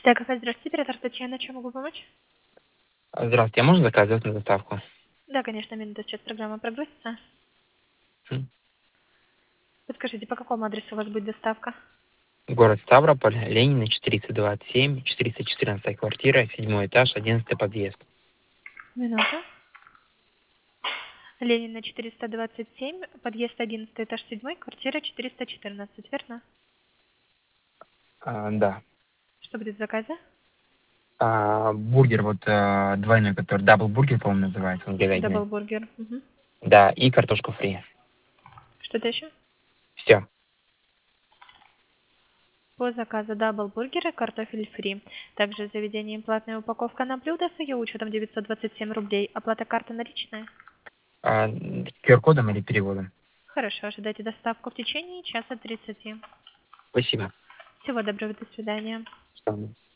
Так, здравствуйте, оператор Татьяна, чем могу помочь? Здравствуйте, а можно заказать на доставку? Да, конечно, минута, сейчас программа прогрузится. М. Подскажите, по какому адресу у вас будет доставка? Город Ставрополь, Ленина, 427, 414 квартира, 7 этаж, 11 подъезд. Минута. Ленина, 427, подъезд 11, этаж 7, квартира 414, верно? Да. Что будет в заказе? Бургер вот двойной, который даблбургер, по-моему, называется, он говядиной. Даблбургер. Угу. Да, и картошку фри. Что-то еще? Все. По заказу даблбургера, картофель фри. Также в заведении платная упаковка на блюдо с ее учетом 927 рублей. Оплата карты наличная? QR-кодом или переводом? Хорошо, ожидайте доставку в течение часа 30. Спасибо. Всего доброго, до свидания. Что?